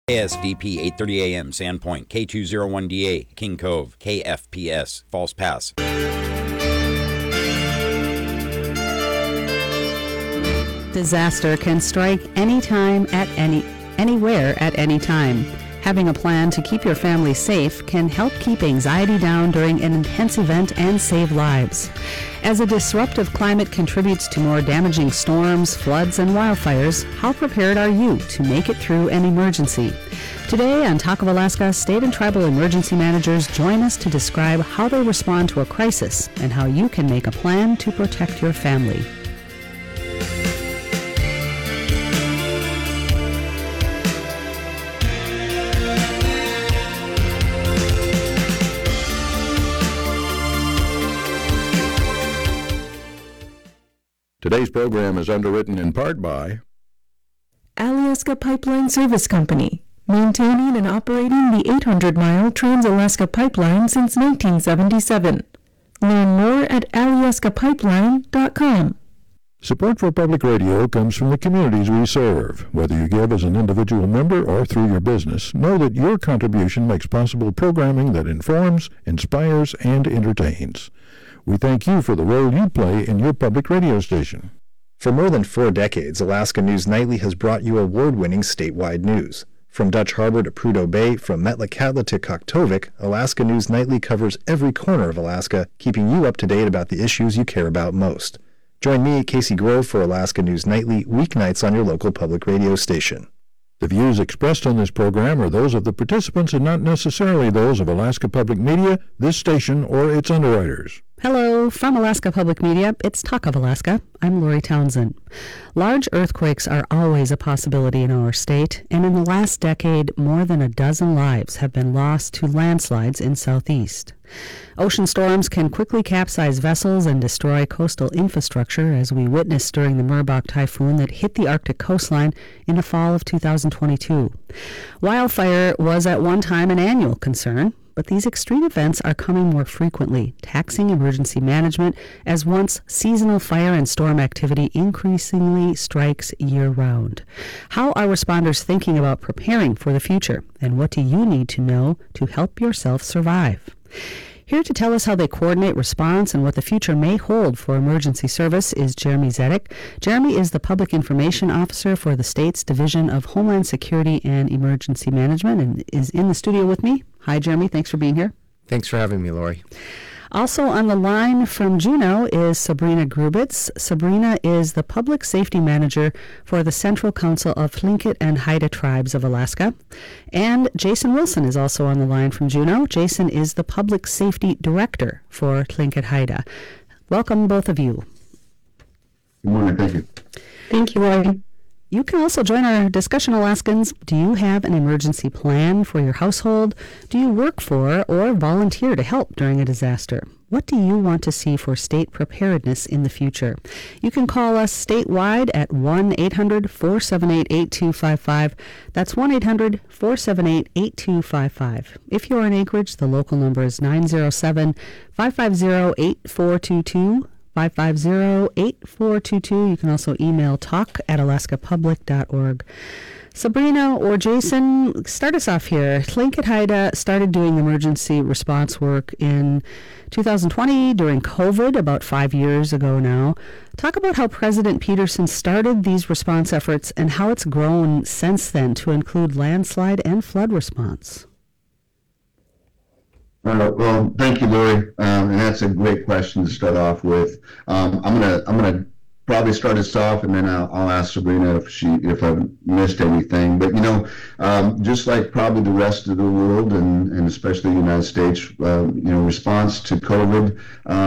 ASDP 8:30 a.m. Sandpoint, K201DA, King Cove, KFPS, False Pass. Disaster can strike anytime anywhere at any time. Having a plan to keep your family safe can help keep anxiety down during an intense event and save lives. As a disruptive climate contributes to more damaging storms, floods, and wildfires, how prepared are you to make it through an emergency? Today on Talk of Alaska, state and tribal emergency managers join us to describe how they respond to a crisis and how you can make a plan to protect your family. Today's program is underwritten in part by Alaska Pipeline Service Company, maintaining and operating the 800-mile Trans-Alaska Pipeline since 1977. Learn more at alaskapipeline.com. Support for public radio comes from the communities we serve. Whether you give as an individual member or through your business, know that your contribution makes possible programming that informs, inspires, and entertains. We thank you for the role you play in your public radio station. For more than 4 decades, Alaska News Nightly has brought you award-winning statewide news. From Dutch Harbor to Prudhoe Bay, from Metlakatla to Koktovik, Alaska News Nightly covers every corner of Alaska, keeping you up to date about the issues you care about most. Join me, Casey Grove, for Alaska News Nightly, weeknights on your local public radio station. The views expressed on this program are those of the participants and not necessarily those of Alaska Public Media, this station, or its underwriters. Hello, from Alaska Public Media, it's Talk of Alaska. I'm Lori Townsend. Large earthquakes are always a possibility in our state, and in the last decade, more than a dozen lives have been lost to landslides in southeast. Ocean storms can quickly capsize vessels and destroy coastal infrastructure, as we witnessed during the Merbok typhoon that hit the Arctic coastline in the fall of 2022. Wildfire was at one time an annual concern, but these extreme events are coming more frequently, taxing emergency management as once seasonal fire and storm activity increasingly strikes year-round. How are responders thinking about preparing for the future, and what do you need to know to help yourself survive? Here to tell us how they coordinate response and what the future may hold for emergency service is Jeremy Zedek. Jeremy is the Public Information Officer for the state's Division of Homeland Security and Emergency Management and is in the studio with me. Hi, Jeremy. Thanks for being here. Thanks for having me, Lori. Also on the line from Juneau is Sabrina Grubitz. Sabrina is the Public Safety Manager for the Central Council of Tlingit and Haida Tribes of Alaska. And Jason Wilson is also on the line from Juneau. Jason is the Public Safety Director for Tlingit Haida. Welcome, both of you. Good morning. Thank you. Thank you, Lori. You can also join our discussion, Alaskans. Do you have an emergency plan for your household? Do you work for or volunteer to help during a disaster? What do you want to see for state preparedness in the future? You can call us statewide at 1-800-478-8255. That's 1-800-478-8255. If you're in Anchorage, the local number is 907-550-8422. 550-8422. You can also email talk@alaskapublic.org. Sabrina or Jason, start us off here. Tlingit Haida started doing emergency response work in 2020 during COVID, about 5 years ago now. Talk about how President Peterson started these response efforts and how it's grown since then to include landslide and flood response. Well, thank you, Lori, and that's a great question to start off with. I'm gonna probably start us off, and then I'll ask Sabrina if I've missed anything. But just like probably the rest of the world, and especially the United States, response to COVID,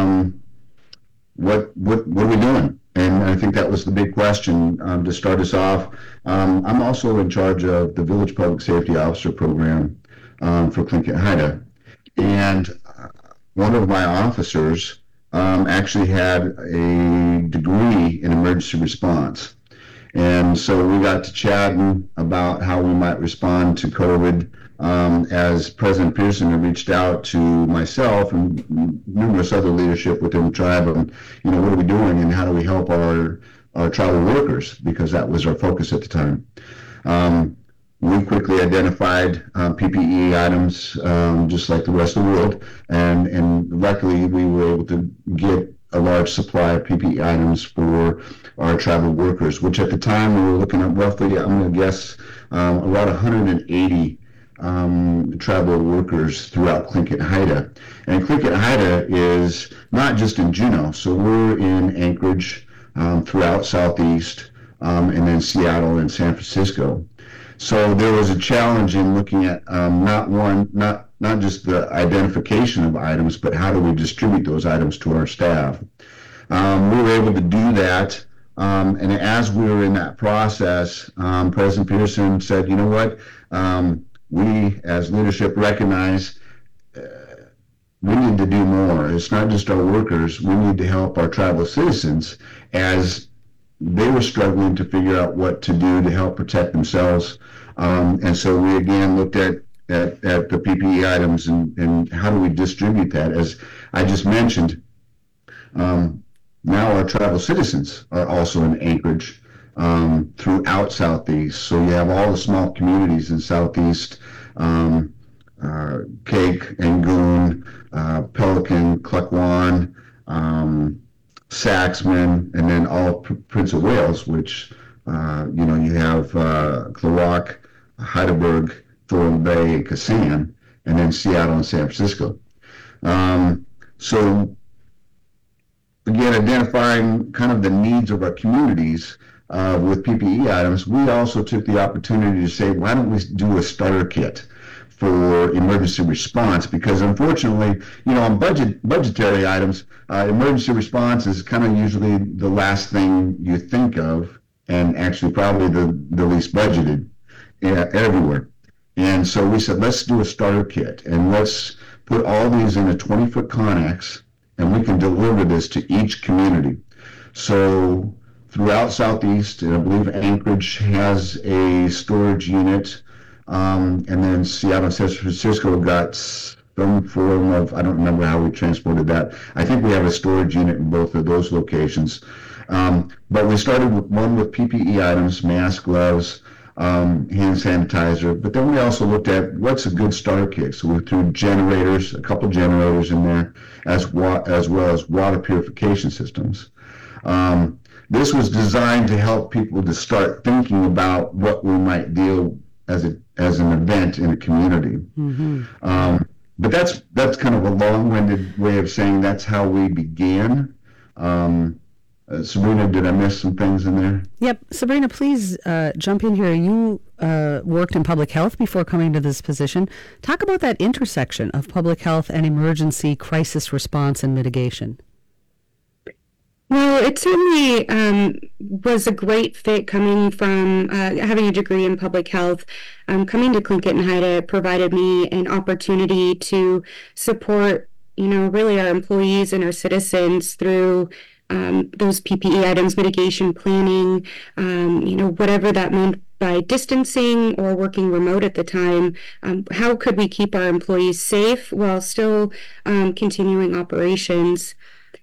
what are we doing? And I think that was the big question to start us off. I'm also in charge of the Village Public Safety Officer Program for Tlingit Haida. And one of my officers actually had a degree in emergency response. And so we got to chatting about how we might respond to COVID as President Pearson had reached out to myself and numerous other leadership within the tribe and, what are we doing and how do we help our tribal workers, because that was our focus at the time. we quickly identified PPE items, just like the rest of the world, and luckily we were able to get a large supply of PPE items for our travel workers, which at the time we were looking at roughly, I'm going to guess, about 180 travel workers throughout Tlingit-Haida. And Tlingit-Haida is not just in Juneau, so we're in Anchorage, throughout Southeast, and then Seattle and San Francisco. So there was a challenge in looking at not just the identification of items, but how do we distribute those items to our staff. We were able to do that, and as we were in that process, President Peterson said, you know what, we as leadership recognize we need to do more. It's not just our workers. We need to help our tribal citizens as they were struggling to figure out what to do to help protect themselves. And so we again looked at the PPE items and how do we distribute that. As I just mentioned, now our tribal citizens are also in Anchorage throughout Southeast. So you have all the small communities in Southeast, Cake, Angoon, Pelican, Cluckwan, Saxman, and then all Prince of Wales, which, you have Klawock, Heidelberg, Thornton Bay, and Kasan, and then Seattle and San Francisco. So again, identifying kind of the needs of our communities with PPE items, we also took the opportunity to say, why don't we do a starter kit for emergency response? Because unfortunately, on budgetary items, emergency response is kind of usually the last thing you think of, and actually probably the least budgeted everywhere. And so we said, let's do a starter kit, and let's put all these in a 20-foot Connex, and we can deliver this to each community. So throughout Southeast, and I believe Anchorage has a storage unit, and then Seattle and San Francisco got some form of, I don't remember how we transported that. I think we have a storage unit in both of those locations. But we started with one with PPE items, masks, gloves, hand sanitizer, but then we also looked at what's a good starter kit. So we threw generators, a couple generators in there, as well as water purification systems. This was designed to help people to start thinking about what we might deal as an event in a community. Mm-hmm. But that's kind of a long-winded way of saying that's how we began. Sabrina, did I miss some things in there? Yep. Sabrina, please jump in here. You worked in public health before coming to this position. Talk about that intersection of public health and emergency crisis response and mitigation. Well, it certainly was a great fit coming from having a degree in public health. Coming to Tlingit-Haida provided me an opportunity to support, really our employees and our citizens through those PPE items, mitigation planning, whatever that meant by distancing or working remote at the time. How could we keep our employees safe while still continuing operations?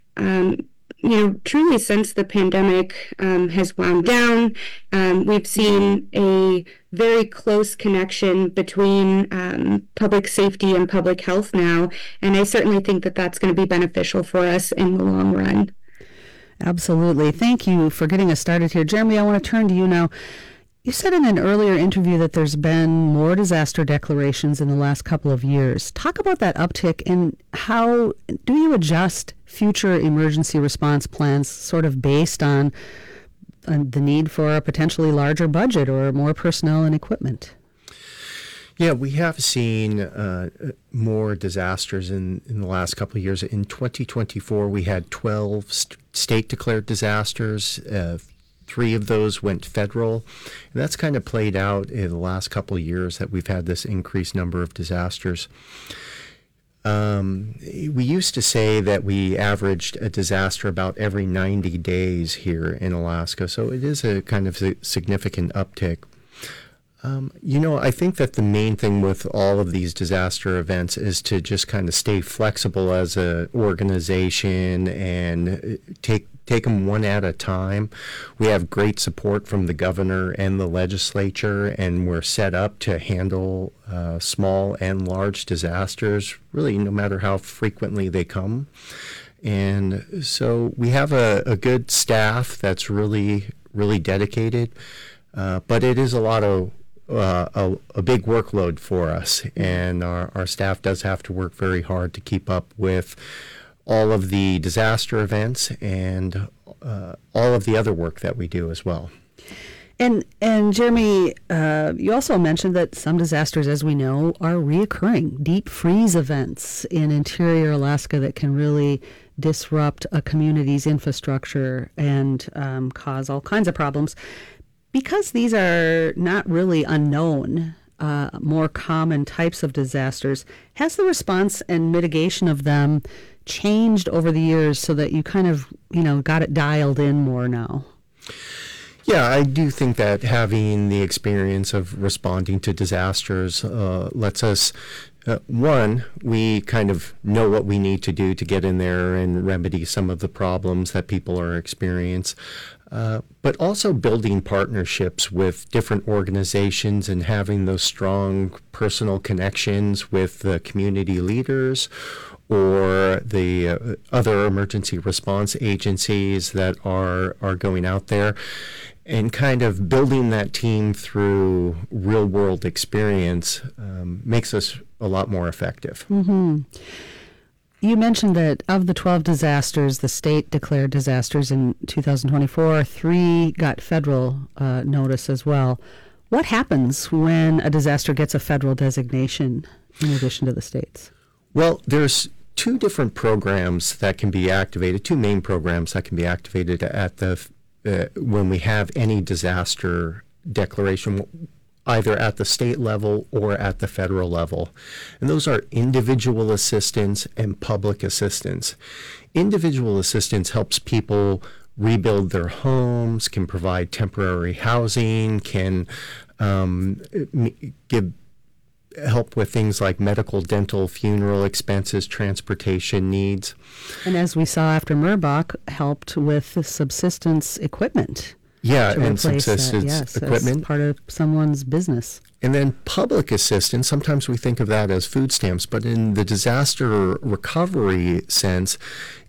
Truly since the pandemic has wound down, we've seen a very close connection between public safety and public health now, and I certainly think that that's going to be beneficial for us in the long run. Absolutely. Thank you for getting us started here. Jeremy, I want to turn to you now. You said in an earlier interview that there's been more disaster declarations in the last couple of years. Talk about that uptick, and how do you adjust future emergency response plans sort of based on the need for a potentially larger budget or more personnel and equipment? Yeah, we have seen more disasters in the last couple of years. In 2024, we had 12 state-declared disasters. 3 of those went federal. And that's kind of played out in the last couple of years that we've had this increased number of disasters. We used to say that we averaged a disaster about every 90 days here in Alaska, so it is a kind of significant uptick. I think that the main thing with all of these disaster events is to just kind of stay flexible as an organization and take take them one at a time. We have great support from the governor and the legislature, and we're set up to handle small and large disasters, really no matter how frequently they come. And so we have a good staff that's really, really dedicated, but it is a lot of a big workload for us, and our staff does have to work very hard to keep up with all of the disaster events and all of the other work that we do as well. And Jeremy, you also mentioned that some disasters, as we know, are reoccurring. Deep freeze events in interior Alaska that can really disrupt a community's infrastructure and cause all kinds of problems. Because these are not really unknown, more common types of disasters, has the response and mitigation of them changed over the years so that you kind of, got it dialed in more now? Yeah, I do think that having the experience of responding to disasters lets us, one, we kind of know what we need to do to get in there and remedy some of the problems that people are experiencing. But also building partnerships with different organizations and having those strong personal connections with the community leaders or the other emergency response agencies that are going out there, and kind of building that team through real world experience makes us a lot more effective. Mm-hmm. You mentioned that of the 12 disasters, the state declared disasters in 2024, 3 got federal notice as well. What happens when a disaster gets a federal designation in addition to the states? Well, there's 2 different programs that can be activated, 2 main programs that can be activated at the when we have any disaster declaration, either at the state level or at the federal level. And those are individual assistance and public assistance. Individual assistance helps people rebuild their homes, can provide temporary housing, can give help with things like medical, dental, funeral expenses, transportation needs. And as we saw after Murbach, helped with subsistence equipment. Yeah, and subsistence equipment. As part of someone's business. And then public assistance, sometimes we think of that as food stamps, but in the disaster recovery sense,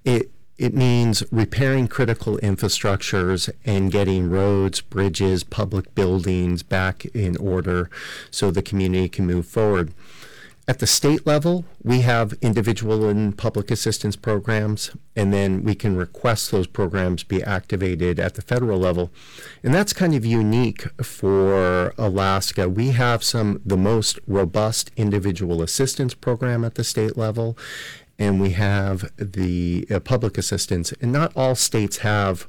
it means repairing critical infrastructures and getting roads, bridges, public buildings back in order so the community can move forward. At the state level, we have individual and public assistance programs, and then we can request those programs be activated at the federal level. And that's kind of unique for Alaska. We have the most robust individual assistance program at the state level, and we have the public assistance. And not all states have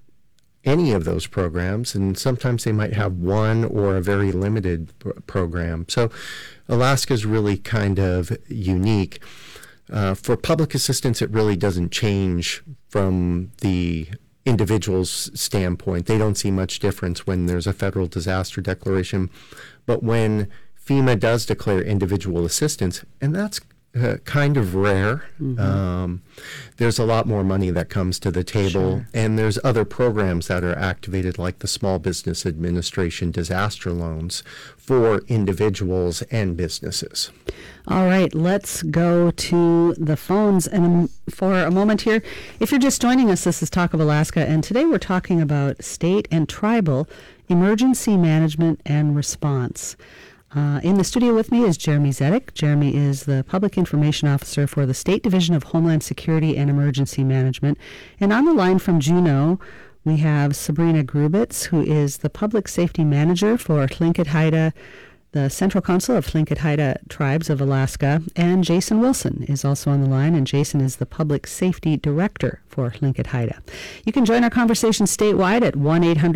any of those programs, and sometimes they might have one or a very limited program. So Alaska is really kind of unique. For public assistance, it really doesn't change from the individual's standpoint. They don't see much difference when there's a federal disaster declaration. But when FEMA does declare individual assistance, and that's kind of rare. Mm-hmm. There's a lot more money that comes to the table, sure. And there's other programs that are activated, like the Small Business Administration disaster loans for individuals and businesses. All right, let's go to the phones and for a moment here. If you're just joining us, this is Talk of Alaska, and today we're talking about state and tribal emergency management and response. In the studio with me is Jeremy Zedek. Jeremy is the Public Information Officer for the State Division of Homeland Security and Emergency Management. And on the line from Juneau, we have Sabrina Grubitz, who is the Public Safety Manager for Tlingit Haida, the Central Council of Tlingit Haida Tribes of Alaska, and Jason Wilson is also on the line, and Jason is the Public Safety Director for Tlingit Haida. You can join our conversation statewide at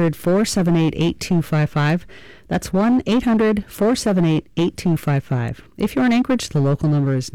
1-800-478-8255. That's 1-800-478-8255. If you're in Anchorage, the local number is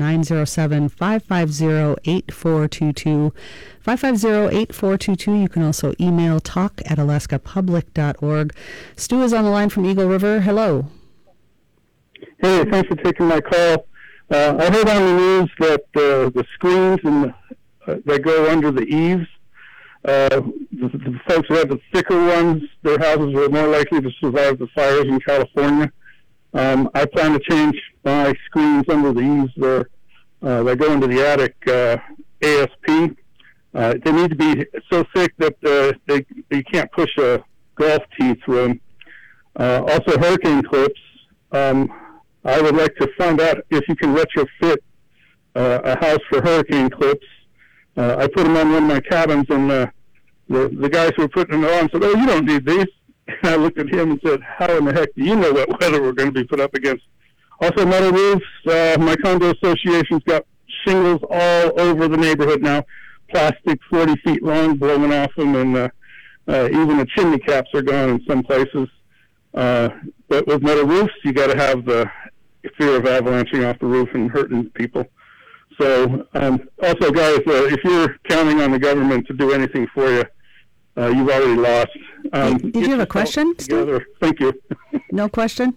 907-550-8422. 550-8422. You can also email talk@alaskapublic.org. Stu is on the line from Eagle River. Hello. Hey, thanks for taking my call. I heard on the news that the screens that go under the eaves The folks who had the thicker ones, their houses were more likely to survive the fires in California. I plan to change my screens under the eaves there that go into the attic ASP. They need to be so thick that you can't push a golf tee through them. Also, hurricane clips. I would like to find out if you can retrofit a house for hurricane clips. I put them on one of my cabins, and the guys who were putting them on said, "Oh, you don't need these." And I looked at him and said, "How in the heck do you know what weather we're going to be put up against?" Also, metal roofs. My condo association's got shingles all over the neighborhood now, plastic 40 feet long blowing off them, and even the chimney caps are gone in some places. But with metal roofs, you got to have the fear of avalanching off the roof and hurting people. So, also, guys, if you're counting on the government to do anything for you, you've already lost. Did you have a question, Steve? Thank you. No question?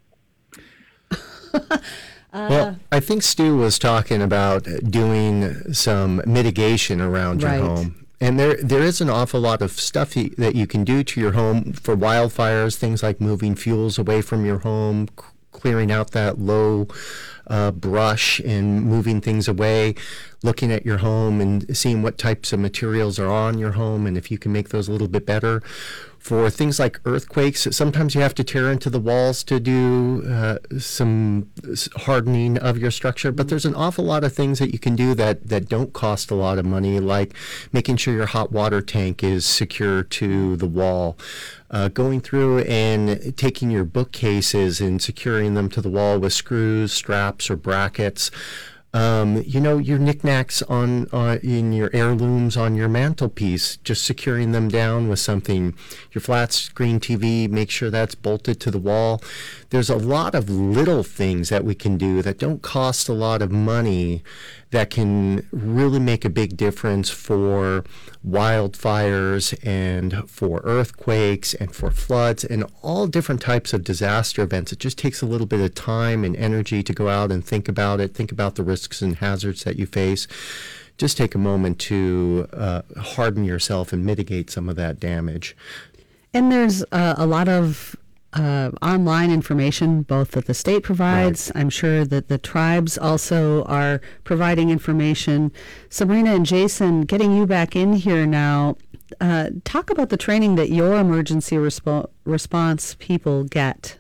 Well, I think Stu was talking about doing some mitigation around your home. And there is an awful lot of stuff that you can do to your home for wildfires, things like moving fuels away from your home, clearing out that low brush and moving things away, looking at your home and seeing what types of materials are on your home and if you can make those a little bit better. For things like earthquakes, sometimes you have to tear into the walls to do some hardening of your structure, but there's an awful lot of things that you can do that don't cost a lot of money, like making sure your hot water tank is secure to the wall. Going through and taking your bookcases and securing them to the wall with screws, straps, or brackets. Your knickknacks in your heirlooms on your mantelpiece, just securing them down with something. Your flat screen TV, make sure that's bolted to the wall. There's a lot of little things that we can do that don't cost a lot of money that can really make a big difference for wildfires and for earthquakes and for floods and all different types of disaster events. It just takes a little bit of time and energy to go out and think about it, think about the risks and hazards that you face. Just take a moment to harden yourself and mitigate some of that damage. And there's a lot of online information, both that the state provides. Right. I'm sure that the tribes also are providing information. Sabrina and Jason, getting you back in here now, talk about the training that your emergency response people get.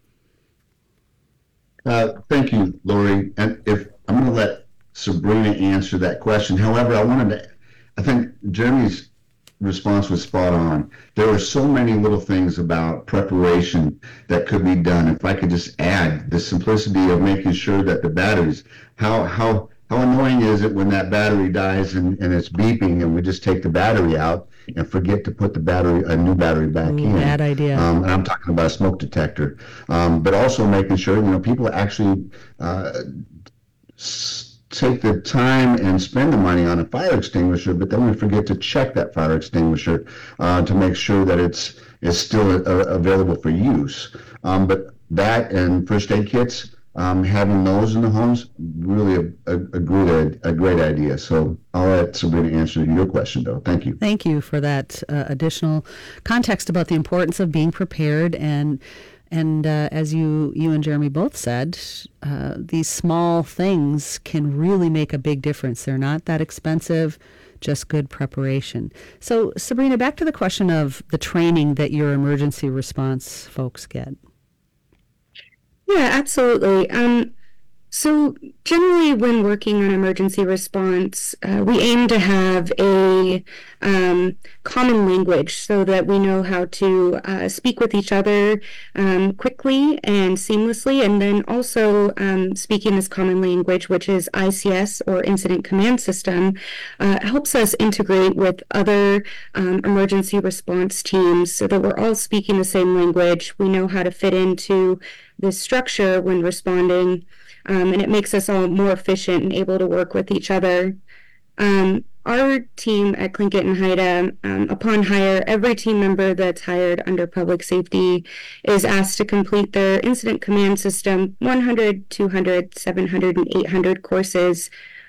Thank you, Lori. And if I'm going to let Sabrina answer that question. However, I think Jeremy's response was spot on. There are so many little things about preparation that could be done. If I could just add the simplicity of making sure that the batteries, how annoying is it when that battery dies and it's beeping and we just take the battery out and forget to put a new battery back in. Bad idea. And I'm talking about a smoke detector. But also making sure, people actually take the time and spend the money on a fire extinguisher, but then we forget to check that fire extinguisher to make sure that it's still available for use. But that and first aid kits, having those in the homes, really a great idea. So I'll let Sabrina answer your question, though. Thank you. Thank you for that additional context about the importance of being prepared. And as you and Jeremy both said, these small things can really make a big difference. They're not that expensive, just good preparation. So, Sabrina, back to the question of the training that your emergency response folks get. Yeah, absolutely. So generally when working on emergency response, we aim to have a common language so that we know how to speak with each other quickly and seamlessly, and then also speaking this common language, which is ICS or Incident Command System, helps us integrate with other emergency response teams so that we're all speaking the same language. We know how to fit into this structure when responding. And it makes us all more efficient and able to work with each other. Our team at Tlingit and Haida, upon hire, every team member that's hired under public safety is asked to complete their Incident Command System 100, 200, 700, and 800 courses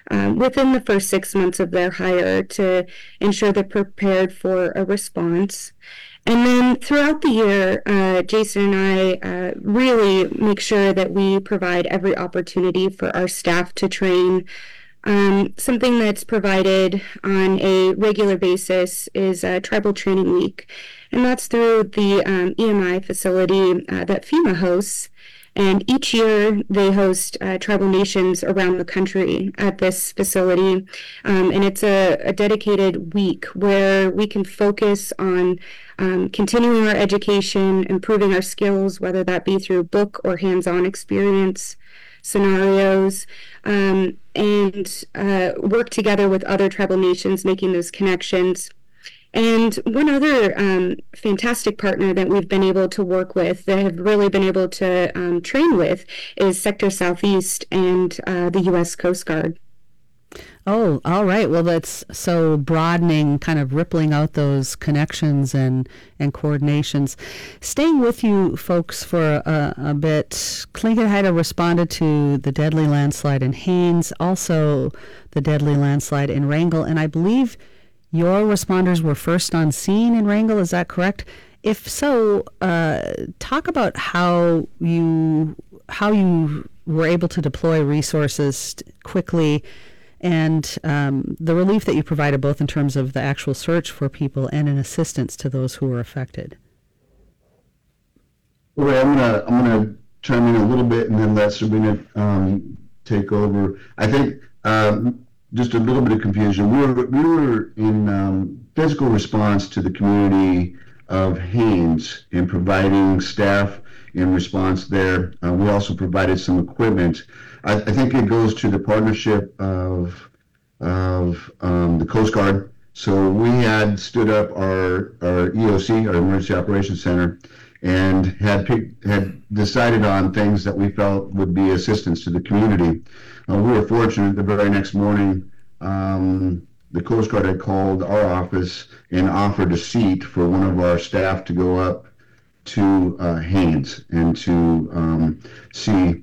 within the first 6 months of their hire to ensure they're prepared for a response. And then throughout the year, Jason and I really make sure that we provide every opportunity for our staff to train. Something that's provided on a regular basis is Tribal Training Week, and that's through the EMI facility that FEMA hosts. And each year they host tribal nations around the country at this facility. And it's a dedicated week where we can focus on continuing our education, improving our skills, whether that be through book or hands-on experience, scenarios, and work together with other tribal nations, making those connections. And one other fantastic partner that we've been able to work with, that have really been able to train with, is Sector Southeast and the U.S. Coast Guard. Oh, all right. Well, that's so broadening, kind of rippling out those connections and coordinations. Staying with you folks for a bit, Tlingit Haida responded to the deadly landslide in Haines, also the deadly landslide in Wrangell, and I believe your responders were first on scene in Wrangell. Is that correct? If so, talk about how you were able to deploy resources quickly, and the relief that you provided, both in terms of the actual search for people and in assistance to those who were affected. Well, I'm gonna chime in a little bit and then let Sabrina take over. I think just a little bit of confusion. We were in physical response to the community of Haines in providing staff in response there. We also provided some equipment. I think it goes to the partnership of the Coast Guard. So we had stood up our EOC, our Emergency Operations Center, and had decided on things that we felt would be assistance to the community. We were fortunate the very next morning, the Coast Guard had called our office and offered a seat for one of our staff to go up to Haines and to see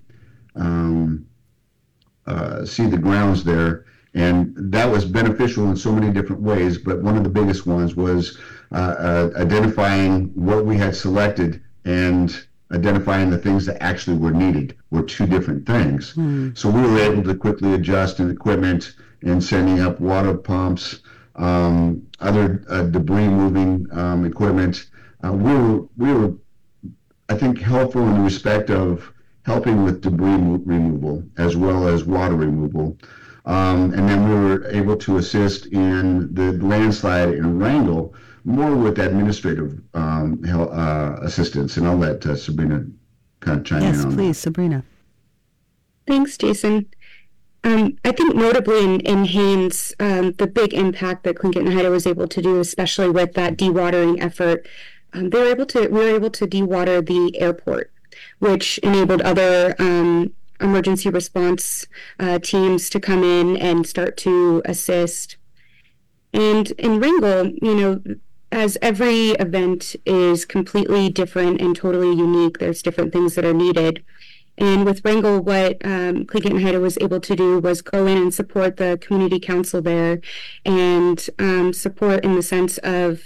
the grounds there. And that was beneficial in so many different ways, but one of the biggest ones was identifying what we had selected and identifying the things that actually were needed were two different things. So we were able to quickly adjust in equipment and sending up water pumps, other debris moving equipment. We were, I think, helpful in the respect of helping with debris removal as well as water removal. And then we were able to assist in the landslide in Wrangell more with administrative assistance. And I'll let Sabrina kind of chime in on that. Yes, please, Sabrina. Thanks, Jason. I think notably in Haines, the big impact that Tlingit and Haida was able to do, especially with that dewatering effort, we were able to dewater the airport, which enabled other emergency response teams to come in and start to assist. And in Wrangell, as every event is completely different and totally unique, there's different things that are needed. And with Wrangell, what Tlingit and Haida was able to do was go in and support the community council there and support in the sense of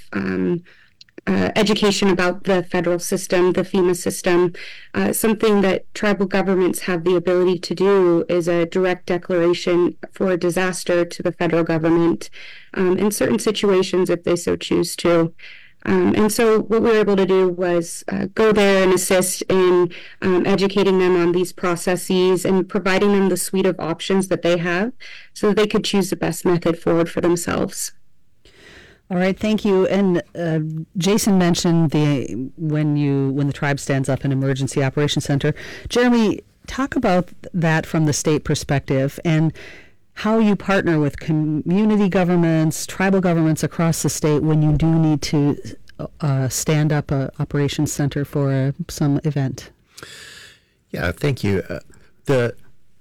education about the federal system, the FEMA system. Something that tribal governments have the ability to do is a direct declaration for a disaster to the federal government in certain situations if they so choose to. And so what we were able to do was go there and assist in educating them on these processes and providing them the suite of options that they have so that they could choose the best method forward for themselves. All right, thank you. And Jason mentioned when the tribe stands up an emergency operations center. Jeremy, talk about that from the state perspective and how you partner with community governments, tribal governments across the state when you do need to stand up an operations center for some event. Yeah, thank you. The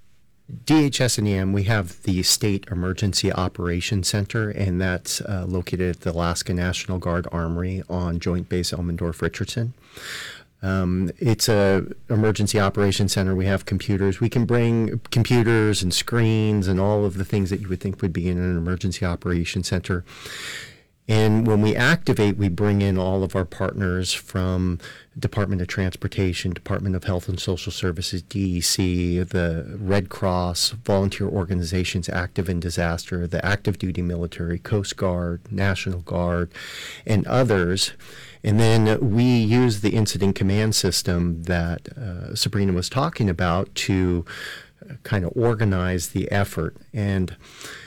DHS and EM, we have the State Emergency Operations Center, and that's located at the Alaska National Guard Armory on Joint Base Elmendorf-Richardson. It's a emergency operations center. We have computers. We can bring computers and screens and all of the things that you would think would be in an emergency operations center. And when we activate, we bring in all of our partners from Department of Transportation, Department of Health and Social Services, DEC, the Red Cross, volunteer organizations active in disaster, the active duty military, Coast Guard, National Guard, and others. And then we use the incident command system that Sabrina was talking about to kind of organize the effort. And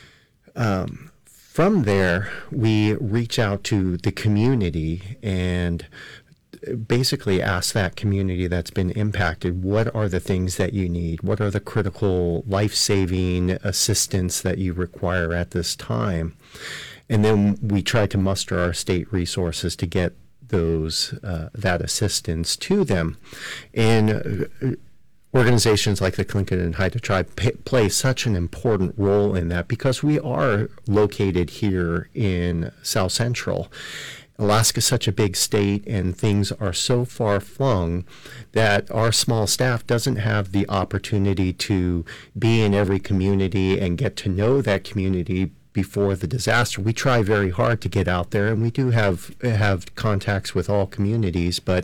from there, we reach out to the community and basically ask that community that's been impacted, what are the things that you need? What are the critical life-saving assistance that you require at this time? And then we try to muster our state resources to get those that assistance to them. And organizations like the Tlingit and Haida Tribe play such an important role in that because we are located here in South Central. Alaska is such a big state and things are so far flung that our small staff doesn't have the opportunity to be in every community and get to know that community before the disaster. We try very hard to get out there, and we do have contacts with all communities, but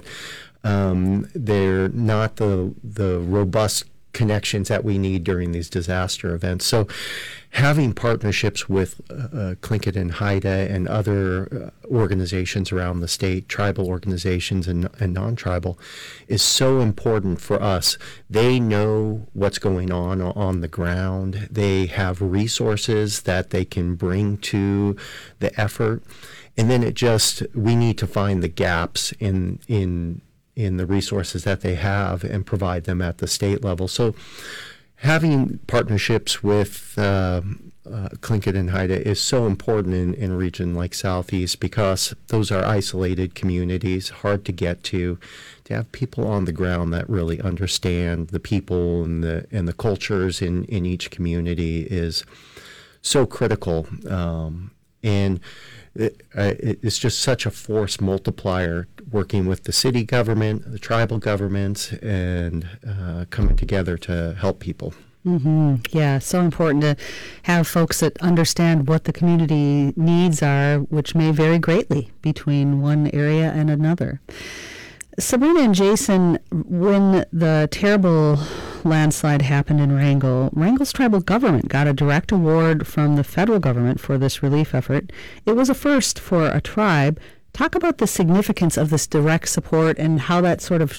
they're not the robust connections that we need during these disaster events. So having partnerships with Tlingit and Haida and other organizations around the state, tribal organizations and non-tribal, is so important for us. They know what's going on the ground. They have resources that they can bring to the effort. And then we need to find the gaps in the resources that they have and provide them at the state level. So having partnerships with Tlingit and Haida is so important in a region like Southeast because those are isolated communities, hard to get to have people on the ground that really understand the people and the cultures in each community is so critical. And it's just such a force multiplier working with the city government, the tribal governments, and coming together to help people. Mm-hmm. Yeah, so important to have folks that understand what the community needs are, which may vary greatly between one area and another. Sabrina and Jason, when the terrible landslide happened in Wrangell, Wrangell's tribal government got a direct award from the federal government for this relief effort. It was a first for a tribe. Talk about the significance of this direct support and how that sort of,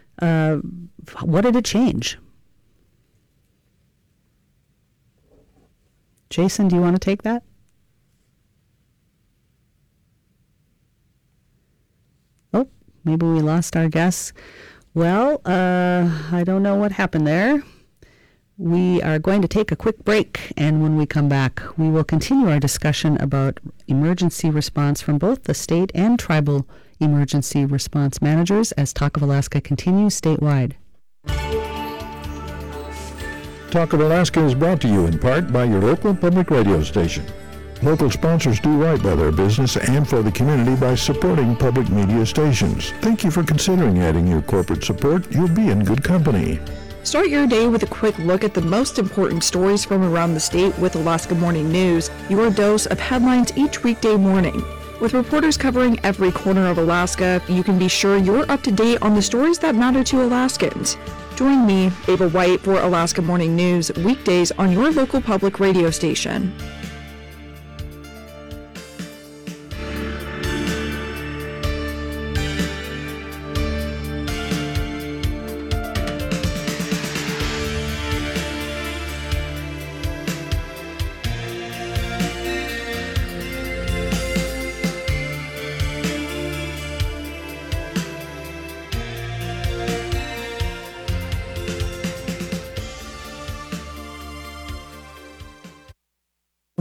what did it change? Jason, do you want to take that? Oh, maybe we lost our guests. Well, I don't know what happened there. We are going to take a quick break, and when we come back, we will continue our discussion about emergency response from both the state and tribal emergency response managers as Talk of Alaska continues statewide. Talk of Alaska is brought to you in part by your local public radio station. Local sponsors do right by their business and for the community by supporting public media stations. Thank you for considering adding your corporate support. You'll be in good company. Start your day with a quick look at the most important stories from around the state with Alaska Morning News, your dose of headlines each weekday morning. With reporters covering every corner of Alaska, you can be sure you're up to date on the stories that matter to Alaskans. Join me, Ava White, for Alaska Morning News, weekdays on your local public radio station.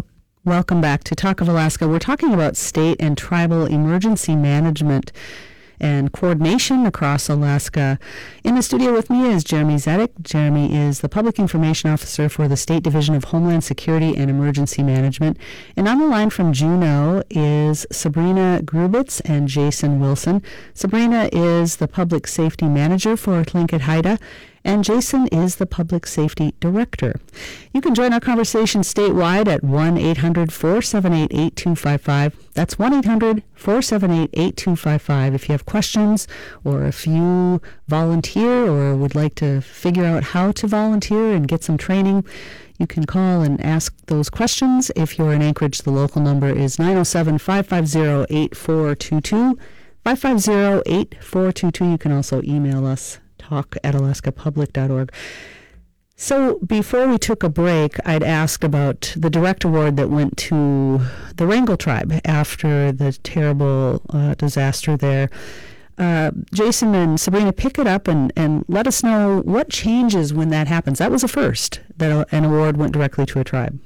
Welcome back to Talk of Alaska. We're talking about state and tribal emergency management. and coordination across Alaska. In the studio with me is Jeremy Zedek. Jeremy is the Public Information Officer for the State Division of Homeland Security and Emergency Management. And on the line from Juneau is Sabrina Grubitz and Jason Wilson. Sabrina is the Public Safety Manager for Tlingit Haida, and Jason is the Public Safety Director. You can join our conversation statewide at 1-800-478-8255. That's 1-800-478-8255. If you have questions, or if you volunteer or would like to figure out how to volunteer and get some training, you can call and ask those questions. If you're in Anchorage, the local number is 907-550-8422. 550-8422. You can also email us, talk@alaskapublic.org. So before we took a break, I'd asked about the direct award that went to the Wrangell tribe after the terrible disaster there. Jason and Sabrina, pick it up and let us know what changes when that happens. That was a first, that an award went directly to a tribe.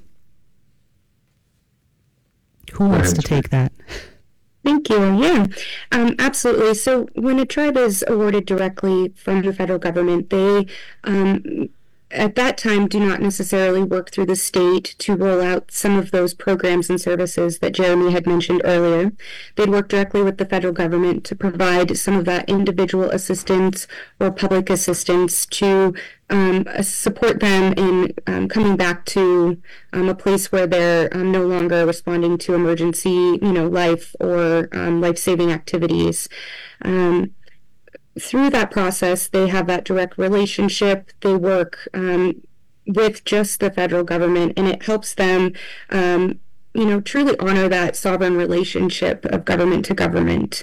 Who wants to take that? Thank you. Yeah, absolutely. So when a tribe is awarded directly from the federal government, they at that time do not necessarily work through the state to roll out some of those programs and services that Jeremy had mentioned earlier. They'd work directly with the federal government to provide some of that individual assistance or public assistance to support them in coming back to a place where they're no longer responding to emergency, life or life-saving activities. Through that process, they have that direct relationship. They work with just the federal government, and it helps them, truly honor that sovereign relationship of government to government.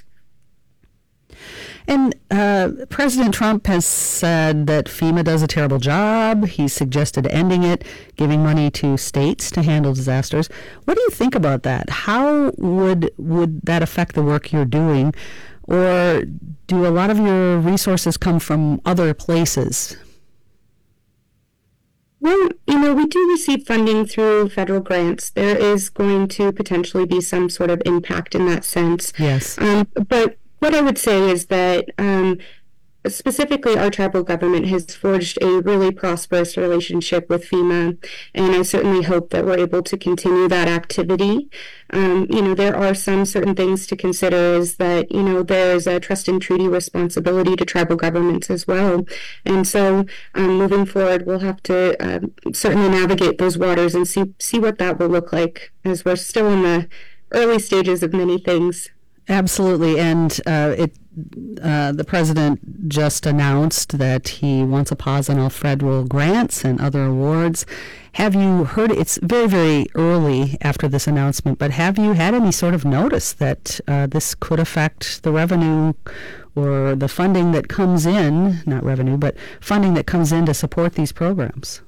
And President Trump has said that FEMA does a terrible job. He suggested ending it, giving money to states to handle disasters. What do you think about that? How would that affect the work you're doing? Or do a lot of your resources come from other places? Well, we do receive funding through federal grants. There is going to potentially be some sort of impact in that sense. Yes. But what I would say is that specifically our tribal government has forged a really prosperous relationship with FEMA, and I certainly hope that we're able to continue that activity. There are some certain things to consider is that, there's a trust and treaty responsibility to tribal governments as well. And so moving forward, we'll have to certainly navigate those waters and see what that will look like, as we're still in the early stages of many things. Absolutely. And the president just announced that he wants a pause on all federal grants and other awards. Have you heard, it's very, very early after this announcement, but have you had any sort of notice that this could affect the revenue or the funding that comes in, not revenue, but funding that comes in to support these programs?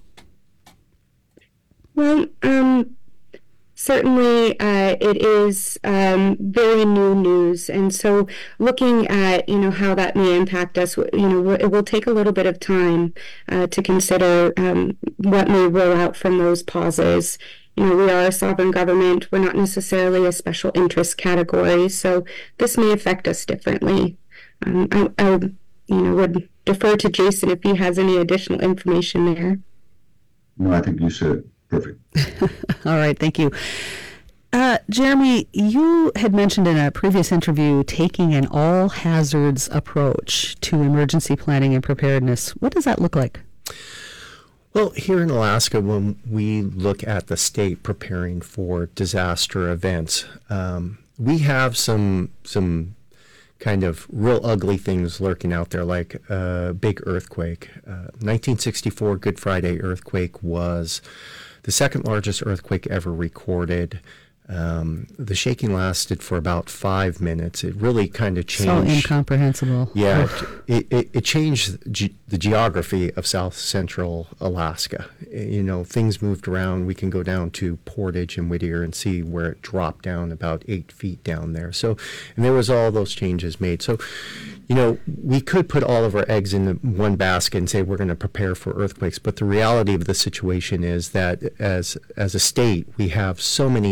Well, certainly, it is very new news, and so looking at how that may impact us, it will take a little bit of time to consider what may roll out from those pauses. We are a sovereign government. We're not necessarily a special interest category, so this may affect us differently. I would defer to Jason if he has any additional information there. No, I think you said it. Perfect. All right, thank you. Jeremy, you had mentioned in a previous interview taking an all-hazards approach to emergency planning and preparedness. What does that look like? Well, here in Alaska, when we look at the state preparing for disaster events, we have some kind of real ugly things lurking out there, like a big earthquake. 1964 Good Friday earthquake was the second largest earthquake ever recorded. The shaking lasted for about 5 minutes. It really kind of changed. So incomprehensible. Yeah, it changed the geography of South Central Alaska. Things moved around. We can go down to Portage and Whittier and see where it dropped down about 8 feet down there. So, and there was all those changes made. So, we could put all of our eggs in one basket and say we're going to prepare for earthquakes. But the reality of the situation is that as a state, we have so many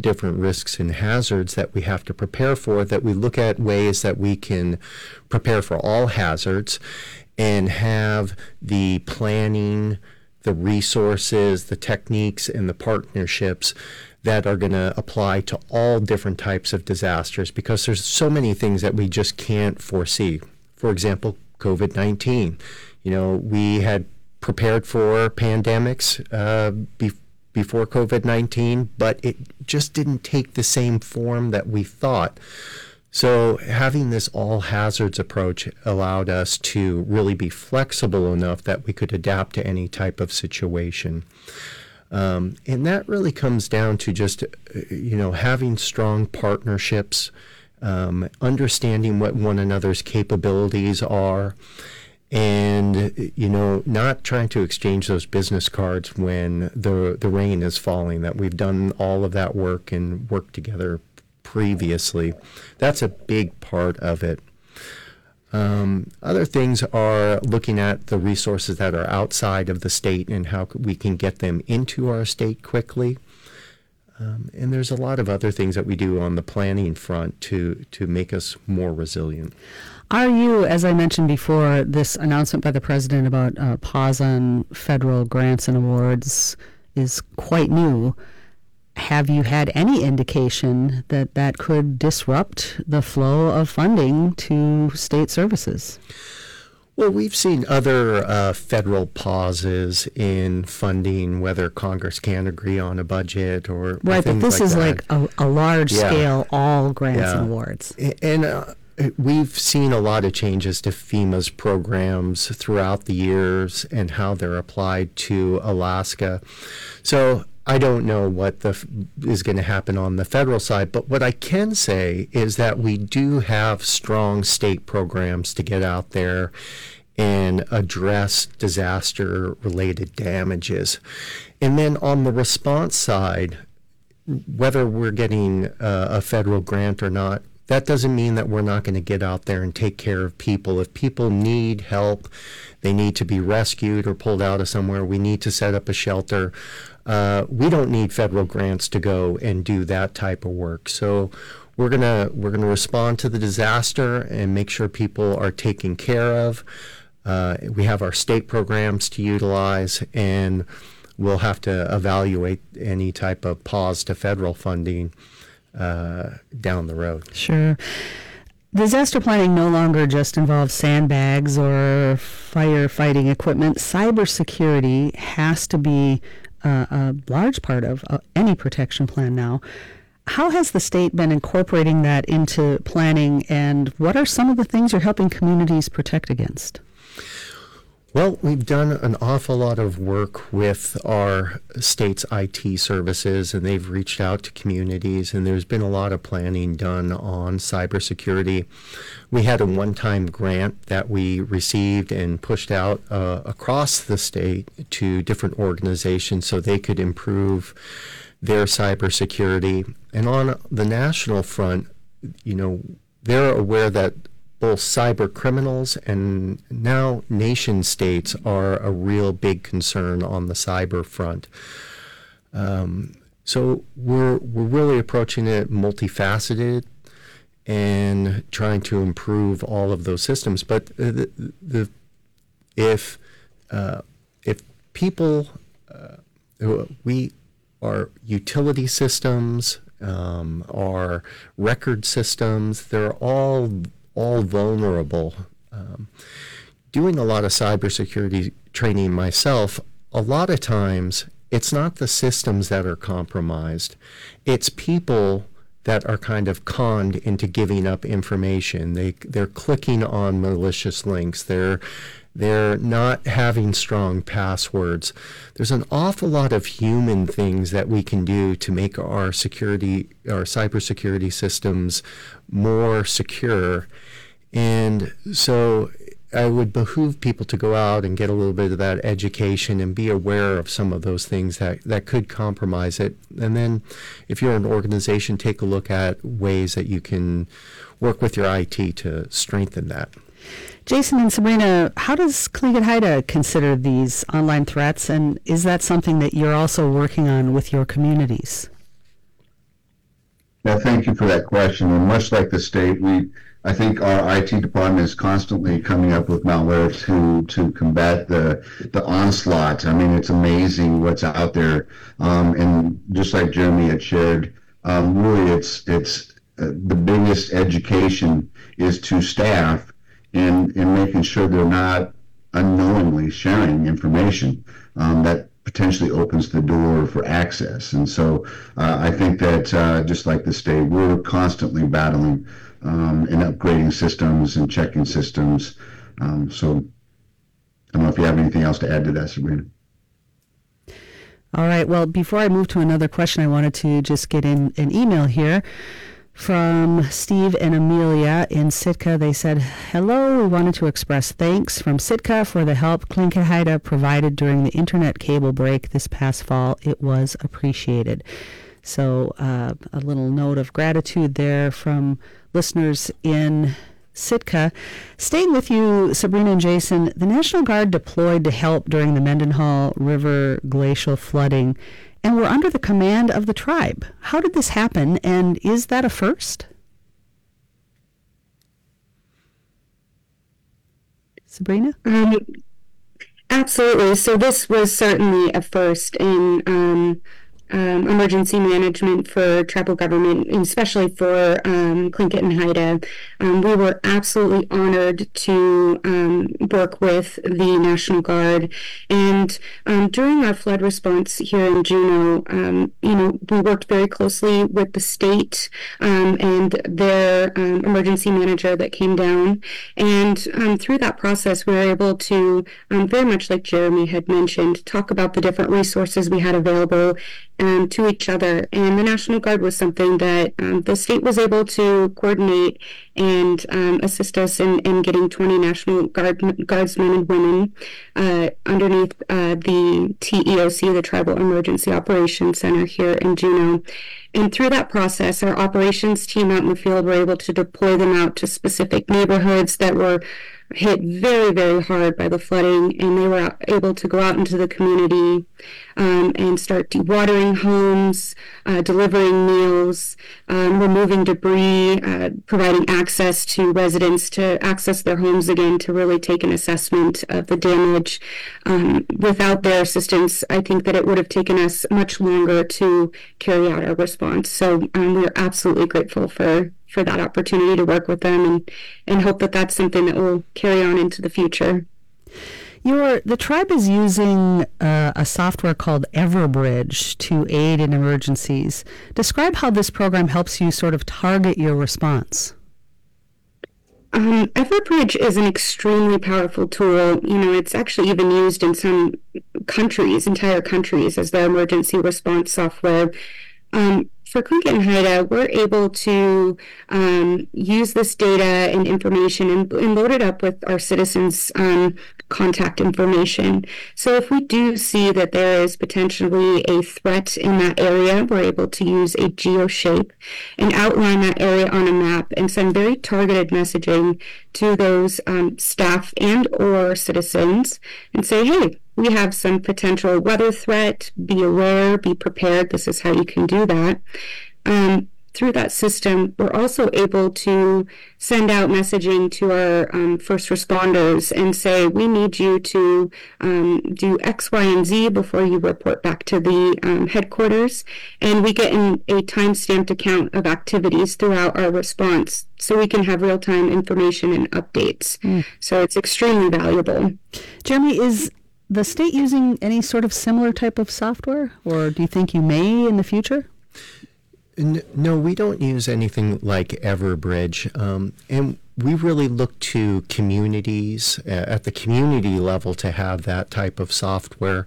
different risks and hazards that we have to prepare for, that we look at ways that we can prepare for all hazards and have the planning, the resources, the techniques, and the partnerships that are going to apply to all different types of disasters, because there's so many things that we just can't foresee. For example, COVID-19. We had prepared for pandemics before COVID-19, but it just didn't take the same form that we thought. So having this all hazards approach allowed us to really be flexible enough that we could adapt to any type of situation. And that really comes down to just, having strong partnerships, understanding what one another's capabilities are, and, not trying to exchange those business cards when the rain is falling, that we've done all of that work and worked together previously. That's a big part of it. Other things are looking at the resources that are outside of the state and how we can get them into our state quickly. And there's a lot of other things that we do on the planning front to make us more resilient. Are you, as I mentioned before, this announcement by the president about pause on federal grants and awards is quite new. Have you had any indication that that could disrupt the flow of funding to state services? Well, we've seen other federal pauses in funding, whether Congress can agree on a budget or right, but this is like a large scale, all grants and awards. And we've seen a lot of changes to FEMA's programs throughout the years and how they're applied to Alaska. So I don't know what is going to happen on the federal side, but what I can say is that we do have strong state programs to get out there and address disaster-related damages. And then on the response side, whether we're getting a federal grant or not, that doesn't mean that we're not going to get out there and take care of people. If people need help, they need to be rescued or pulled out of somewhere, we need to set up a shelter. We don't need federal grants to go and do that type of work. So we're gonna respond to the disaster and make sure people are taken care of. We have our state programs to utilize, and we'll have to evaluate any type of pause to federal funding down the road. Sure. Disaster planning no longer just involves sandbags or firefighting equipment. Cybersecurity has to be a large part of any protection plan now. How has the state been incorporating that into planning, and what are some of the things you're helping communities protect against? Well, we've done an awful lot of work with our state's IT services, and they've reached out to communities, and there's been a lot of planning done on cybersecurity. We had a one-time grant that we received and pushed out across the state to different organizations so they could improve their cybersecurity. And on the national front, they're aware that both cyber criminals and now nation states are a real big concern on the cyber front. So we're really approaching it multifaceted and trying to improve all of those systems. But if people, our utility systems, our record systems, they're all vulnerable. Doing a lot of cybersecurity training myself, a lot of times it's not the systems that are compromised. It's people that are kind of conned into giving up information. They're clicking on malicious links. They're not having strong passwords. There's an awful lot of human things that we can do to make our cybersecurity systems more secure. And so I would behoove people to go out and get a little bit of that education and be aware of some of those things that could compromise it. And then if you're an organization, take a look at ways that you can work with your IT to strengthen that. Jason and Sabrina, how does Tlingit Haida consider these online threats, and is that something that you're also working on with your communities? Yeah, thank you for that question. And much like the state, I think our IT department is constantly coming up with malware to combat the onslaught. I mean, it's amazing what's out there. And just like Jeremy had shared, really it's the biggest education is to staff in making sure they're not unknowingly sharing information that potentially opens the door for access. And so I think that just like the state, we're constantly battling and upgrading systems and checking systems. So I don't know if you have anything else to add to that, Sabrina. All right. Well, before I move to another question, I wanted to just get in an email here from Steve and Amelia in Sitka. They said, hello, we wanted to express thanks from Sitka for the help Tlingit Haida provided during the internet cable break this past fall. It was appreciated. So a little note of gratitude there from listeners in Sitka. Staying with you, Sabrina and Jason, the National Guard deployed to help during the Mendenhall River glacial flooding and were under the command of the tribe. How did this happen, and is that a first? Sabrina? Absolutely. So this was certainly a first in emergency management for tribal government, and especially for Tlingit and Haida. We were absolutely honored to work with the National Guard, and during our flood response here in Juneau, we worked very closely with the state and their emergency manager that came down, and through that process, we were able to, very much like Jeremy had mentioned, talk about the different resources we had available to each other. And the National Guard was something that the state was able to coordinate and assist us in getting 20 National Guardsmen and women underneath the TEOC, the Tribal Emergency Operations Center here in Juneau. And through that process, our operations team out in the field were able to deploy them out to specific neighborhoods that were hit very, very hard by the flooding, and they were able to go out into the community and start dewatering homes, delivering meals, removing debris, providing access to residents to access their homes again, to really take an assessment of the damage. Without their assistance, I think that it would have taken us much longer to carry out our response. So we're absolutely grateful for that opportunity to work with them, and hope that that's something that will carry on into the future. The tribe is using a software called Everbridge to aid in emergencies. Describe how this program helps you sort of target your response. Everbridge is an extremely powerful tool. It's actually even used in some countries, entire countries, as their emergency response software. For Tlingit and Haida, we're able to use this data and information and load it up with our citizens' contact information. So if we do see that there is potentially a threat in that area, we're able to use a geoshape and outline that area on a map and send very targeted messaging to those staff and or citizens and say, hey, we have some potential weather threat, be aware, be prepared, this is how you can do that. Through that system, we're also able to send out messaging to our first responders and say, we need you to do X, Y, and Z before you report back to the headquarters. And we get a time-stamped account of activities throughout our response, so we can have real-time information and updates. So it's extremely valuable. Jeremy, is the state using any sort of similar type of software, or do you think you may in the future? No, we don't use anything like Everbridge, and we really look to communities at the community level to have that type of software.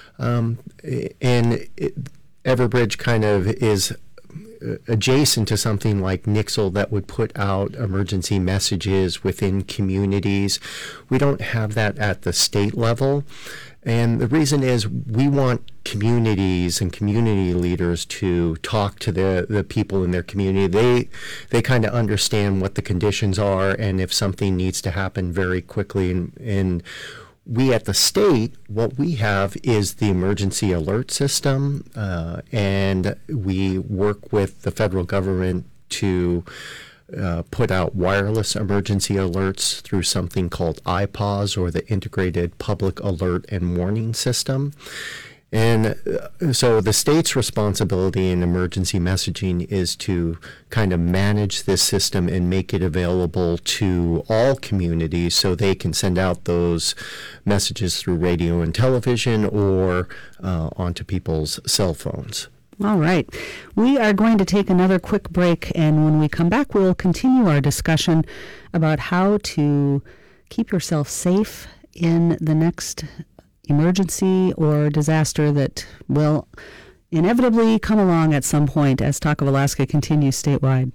Everbridge kind of is adjacent to something like Nixle that would put out emergency messages within communities. We don't have that at the state level. And the reason is we want communities and community leaders to talk to the people in their community. They kind of understand what the conditions are and if something needs to happen very quickly. And we at the state, what we have is the emergency alert system, and we work with the federal government to put out wireless emergency alerts through something called IPAWS, or the Integrated Public Alert and Warning System. And so the state's responsibility in emergency messaging is to kind of manage this system and make it available to all communities so they can send out those messages through radio and television or onto people's cell phones. All right. We are going to take another quick break, and when we come back, we'll continue our discussion about how to keep yourself safe in the next emergency or disaster that will inevitably come along at some point as Talk of Alaska continues statewide.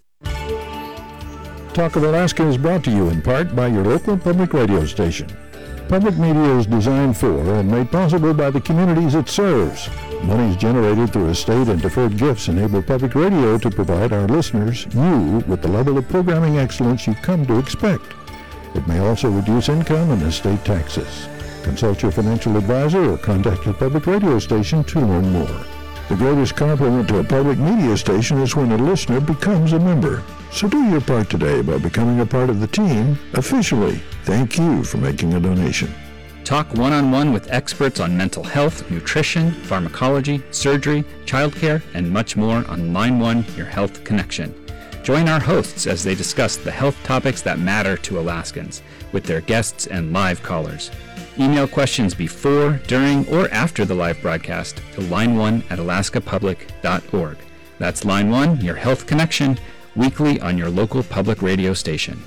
Talk of Alaska is brought to you in part by your local public radio station. Public media is designed for and made possible by the communities it serves. Monies generated through estate and deferred gifts enable public radio to provide our listeners, you, with the level of programming excellence you've come to expect. It may also reduce income and estate taxes. Consult your financial advisor or contact your public radio station to learn more. The greatest compliment to a public media station is when a listener becomes a member. So do your part today by becoming a part of the team officially. Thank you for making a donation. Talk one-on-one with experts on mental health, nutrition, pharmacology, surgery, childcare, and much more on Line 1, Your Health Connection. Join our hosts as they discuss the health topics that matter to Alaskans with their guests and live callers. Email questions before, during, or after the live broadcast to line1@alaskapublic.org. That's Line 1, Your Health Connection, weekly on your local public radio station.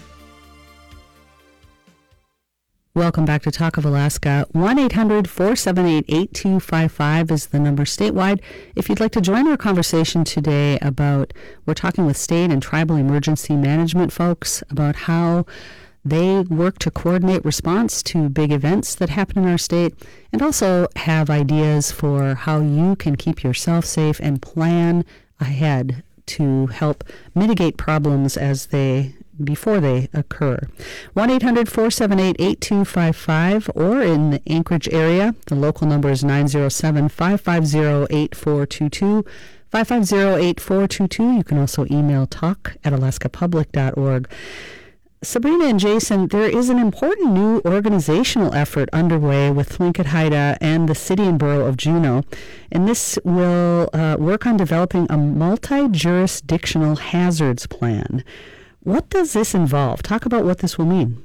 Welcome back to Talk of Alaska. 1-800-478-8255 is the number statewide. If you'd like to join our conversation today about, we're talking with state and tribal emergency management folks about how they work to coordinate response to big events that happen in our state, and also have ideas for how you can keep yourself safe and plan ahead to help mitigate problems before they occur. 1-800-478-8255, or in the Anchorage area, the local number is 907-550-8422. 550-8422. You can also email talk@alaskapublic.org. Sabrina and Jason, there is an important new organizational effort underway with Tlingit Haida and the City and Borough of Juneau, and this will work on developing a multi-jurisdictional hazards plan. What does this involve? Talk about what this will mean.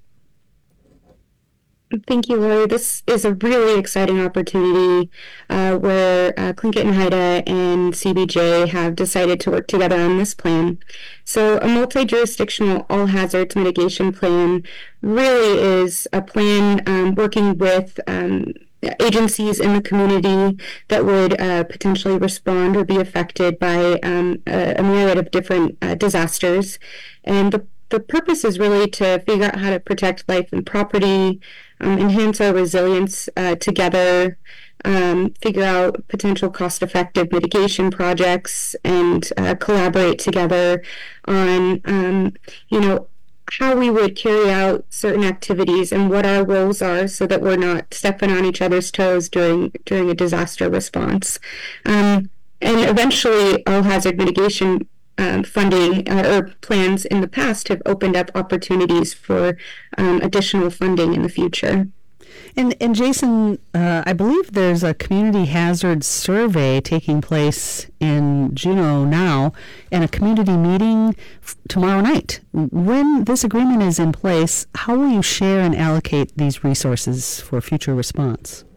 Thank you, Lori. This is a really exciting opportunity where Tlingit and Haida and CBJ have decided to work together on this plan. So a multi-jurisdictional all hazards mitigation plan really is a plan working with agencies in the community that would potentially respond or be affected by a myriad of different disasters. And the purpose is really to figure out how to protect life and property, enhance our resilience together, figure out potential cost-effective mitigation projects, and collaborate together on, how we would carry out certain activities and what our roles are so that we're not stepping on each other's toes during a disaster response. And eventually, all hazard mitigation funding or plans in the past have opened up opportunities for additional funding in the future. And Jason, I believe there's a community hazards survey taking place in Juneau now, and a community meeting tomorrow night. When this agreement is in place, how will you share and allocate these resources for future response?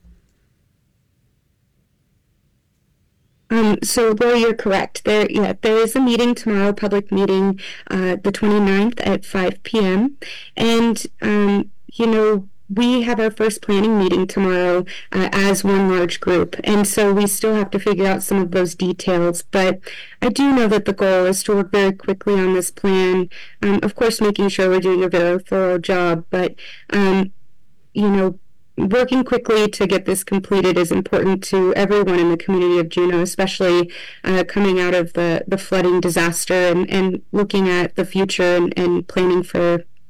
So, Lori, you're correct. There is a meeting tomorrow, public meeting, the 29th at 5 p.m. And, we have our first planning meeting tomorrow as one large group. And so we still have to figure out some of those details. But I do know that the goal is to work very quickly on this plan. Of course, making sure we're doing a very thorough job. But, working quickly to get this completed is important to everyone in the community of Juneau, especially coming out of the flooding disaster and looking at the future and planning for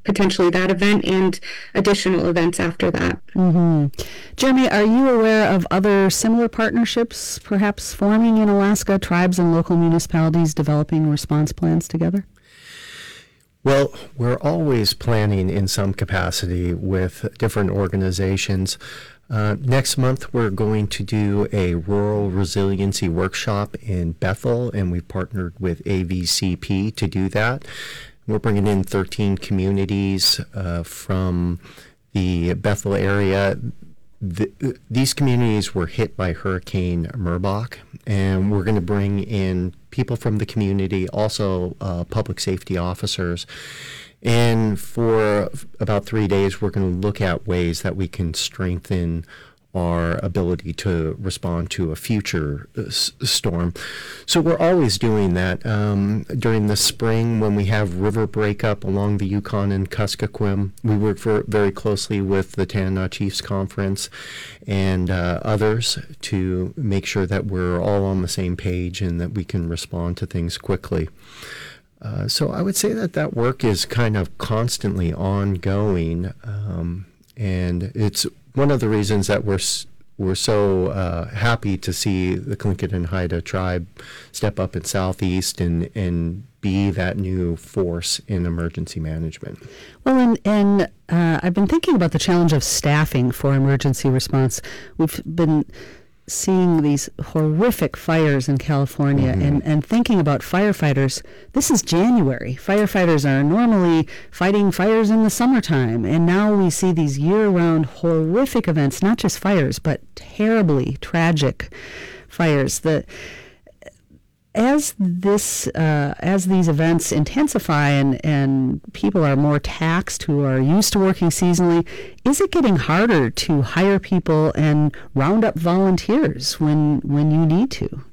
potentially that event and additional events after that. Jeremy, are you aware of other similar partnerships perhaps forming in Alaska, tribes and local municipalities developing response plans together? Well, we're always planning in some capacity with different organizations. Next month, we're going to do a rural resiliency workshop in Bethel, and we've partnered with AVCP to do that. We're bringing in 13 communities from the Bethel area. These communities were hit by Hurricane Merbok, and we're going to bring in people from the community, also public safety officers. And for about 3 days, we're going to look at ways that we can strengthen our ability to respond to a future storm. So we're always doing that. During the spring, when we have river breakup along the Yukon and Kuskokwim, we work very closely with the Tanana Chiefs Conference and others to make sure that we're all on the same page and that we can respond to things quickly. So I would say that work is kind of constantly ongoing, and it's one of the reasons that we're so happy to see the Tlingit and Haida tribe step up in Southeast and be that new force in emergency management. Well, and I've been thinking about the challenge of staffing for emergency response. We've been seeing these horrific fires in California and thinking about firefighters. This is January. Firefighters are normally fighting fires in the summertime, and now we see these year-round horrific events, not just fires, but terribly tragic fires. As these events intensify and people are more taxed who are used to working seasonally, is it getting harder to hire people and round up volunteers when you need to?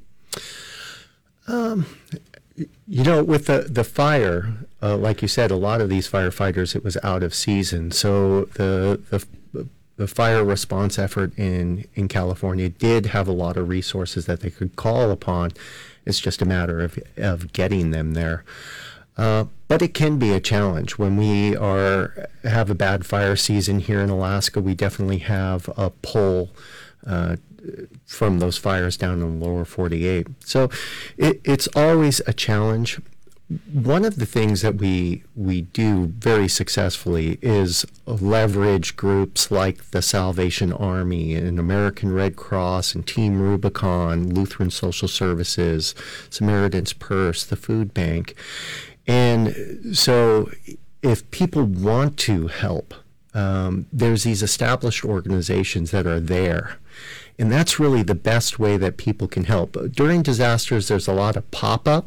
With the fire, like you said, a lot of these firefighters, it was out of season. So the fire response effort in California did have a lot of resources that they could call upon. It's just a matter of getting them there. But it can be a challenge. When we have a bad fire season here in Alaska, we definitely have a pull from those fires down in the lower 48. So it's always a challenge. One of the things that we do very successfully is leverage groups like the Salvation Army and American Red Cross and Team Rubicon, Lutheran Social Services, Samaritan's Purse, the Food Bank. And so if people want to help, there's these established organizations that are there. And that's really the best way that people can help. During disasters, there's a lot of pop-up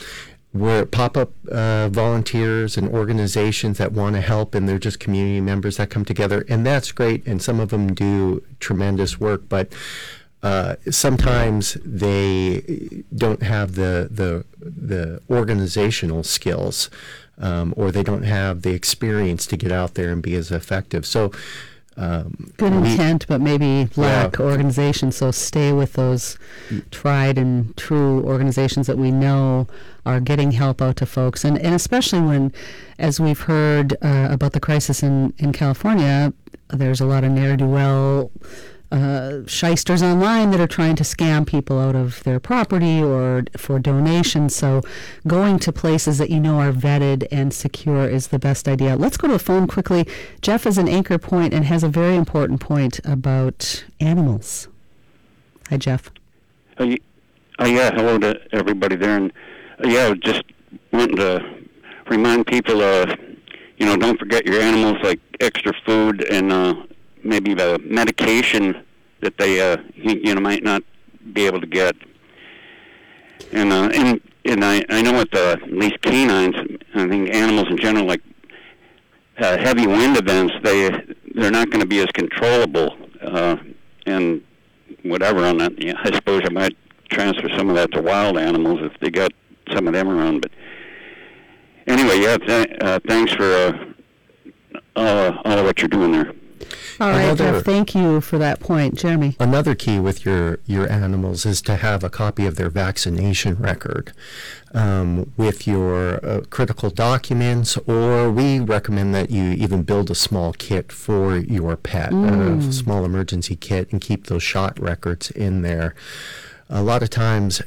volunteers and organizations that want to help, and they're just community members that come together, and that's great, and some of them do tremendous work, but sometimes they don't have the organizational skills, or they don't have the experience to get out there and be as effective. So good intent, but maybe lack organization. So stay with those tried and true organizations that we know are getting help out to folks. And especially when, as we've heard about the crisis in California, there's a lot of ne'er-do-well shysters online that are trying to scam people out of their property or for donations. So going to places that you know are vetted and secure is the best idea. Let's go to the phone quickly. Jeff is an Anchor Point and has a very important point about animals. Hi, Jeff. Yeah, hello to everybody there. And just wanting to remind people, don't forget your animals, like extra food and maybe the medication that they might not be able to get. And I know with at least canines, I think animals in general, like heavy wind events, they're not going to be as controllable and whatever on that. Yeah, I suppose I might transfer some of that to wild animals if they got some of them around. But anyway, thanks for all of what you're doing there. All right, Jeff, thank you for that point. Jeremy? Another key with your animals is to have a copy of their vaccination record with your critical documents, or we recommend that you even build a small kit for your pet, a small emergency kit, and keep those shot records in there. A lot of times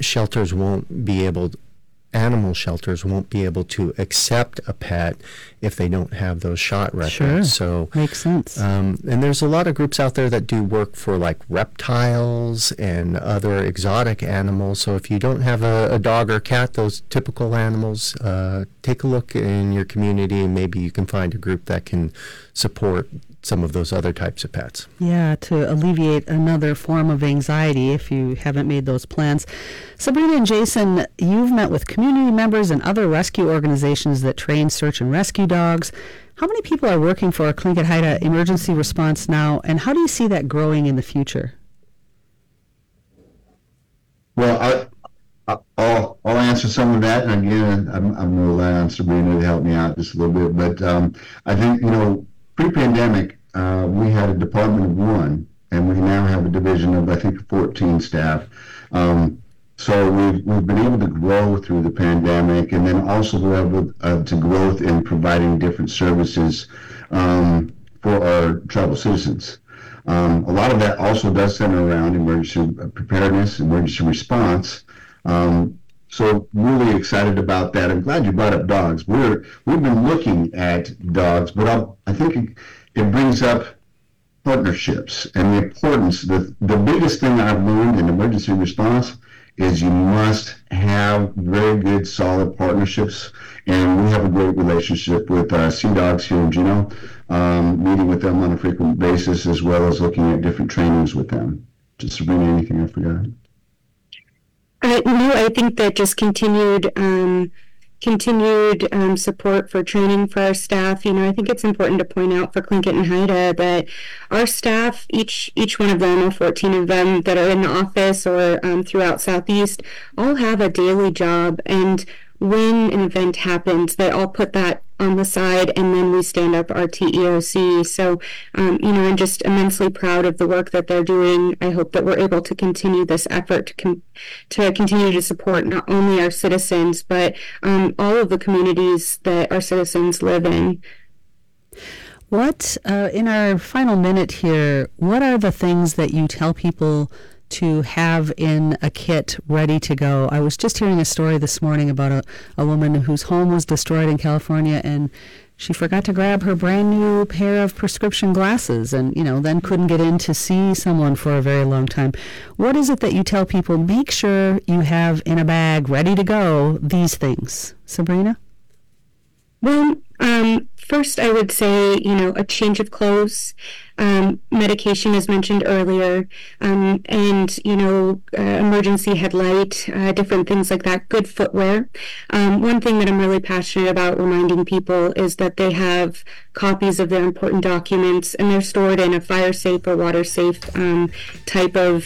animal shelters won't be able to accept a pet if they don't have those shot records. Sure. So makes sense. And there's a lot of groups out there that do work for like reptiles and other exotic animals. So if you don't have a dog or cat, those typical animals, take a look in your community and maybe you can find a group that can support some of those other types of pets. Yeah, to alleviate another form of anxiety if you haven't made those plans. Sabrina and Jason, you've met with community members and other rescue organizations that train search and rescue dogs. How many people are working for Tlingit Haida Emergency Response now, and how do you see that growing in the future? Well, I'll answer some of that, and again, I'm going to rely on Sabrina to help me out just a little bit. But I think, pre-pandemic, we had a department of 1, and we now have a division of, I think, 14 staff. So we've been able to grow through the pandemic, and then also we're able to growth in providing different services for our tribal citizens. A lot of that also does center around emergency preparedness, emergency response. So really excited about that. I'm glad you brought up dogs. We've been looking at dogs, but I think it brings up partnerships and the importance. The biggest thing I've learned in emergency response is you must have very good, solid partnerships. And we have a great relationship with Sea Dogs here in Juneau, meeting with them on a frequent basis, as well as looking at different trainings with them. Just Sabrina, anything I forgot? No, I think that just continued support for training for our staff. I think it's important to point out for Tlingit and Haida that our staff, each one of them, or 14 of them that are in the office or throughout Southeast, all have a daily job. And when an event happens, they all put that on the side, and then we stand up our TEOC. So, I'm just immensely proud of the work that they're doing. I hope that we're able to continue this effort to continue to support not only our citizens, but all of the communities that our citizens live in. What, in our final minute here, what are the things that you tell people to have in a kit ready to go? I was just hearing a story this morning about a woman whose home was destroyed in California, and she forgot to grab her brand new pair of prescription glasses and, then couldn't get in to see someone for a very long time. What is it that you tell people, make sure you have in a bag ready to go these things? Sabrina? Well, first I would say, a change of clothes, medication as mentioned earlier, and, emergency headlight, different things like that, good footwear. One thing that I'm really passionate about reminding people is that they have copies of their important documents, and they're stored in a fire safe or water safe type of,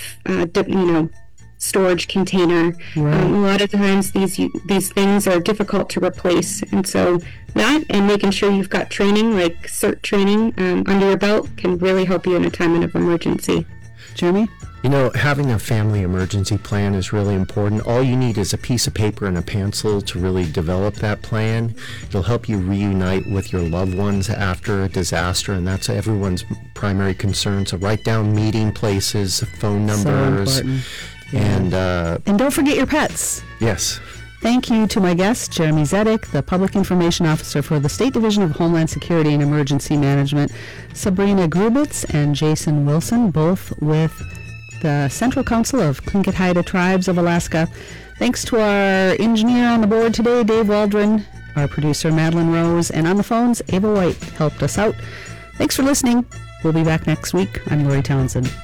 storage container. Right. A lot of times these things are difficult to replace, and so that and making sure you've got training like CERT training under your belt can really help you in a time of emergency. Jeremy? Having a family emergency plan is really important. All you need is a piece of paper and a pencil to really develop that plan. It'll help you reunite with your loved ones after a disaster, and that's everyone's primary concern. So write down meeting places, phone numbers. So important. And don't forget your pets. Yes. Thank you to my guest, Jeremy Zedek, the Public Information Officer for the State Division of Homeland Security and Emergency Management, Sabrina Grubitz and Jason Wilson, both with the Central Council of Tlingit Haida Tribes of Alaska. Thanks to our engineer on the board today, Dave Waldron, our producer, Madeline Rose, and on the phones, Ava White helped us out. Thanks for listening. We'll be back next week. I'm Lori Townsend.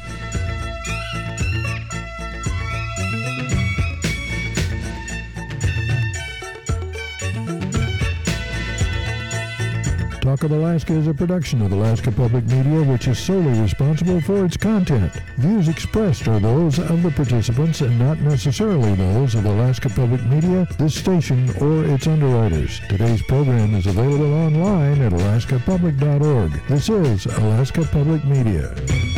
Talk of Alaska is a production of Alaska Public Media, which is solely responsible for its content. Views expressed are those of the participants and not necessarily those of Alaska Public Media, this station, or its underwriters. Today's program is available online at alaskapublic.org. This is Alaska Public Media.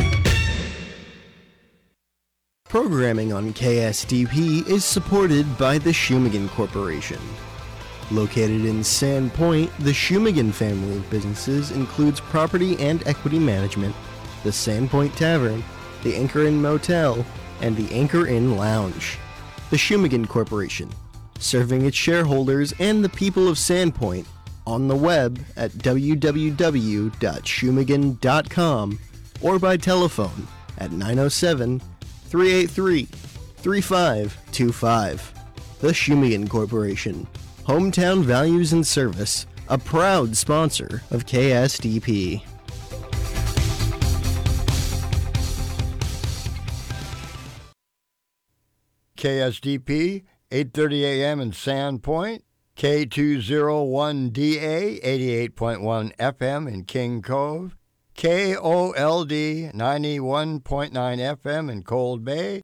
Programming on KSDP is supported by the Shumagan Corporation. Located in Sand Point, the Shumagan family of businesses includes property and equity management, the Sand Point Tavern, the Anchor Inn Motel, and the Anchor Inn Lounge. The Shumagan Corporation, serving its shareholders and the people of Sand Point on the web at www.shumagan.com or by telephone at 907-383-3525. The Shumagan Corporation. Hometown Values and Service, a proud sponsor of KSDP. KSDP, 8:30 a.m. in Sand Point, K201DA, 88.1 FM in King Cove, KOLD, 91.9 FM in Cold Bay,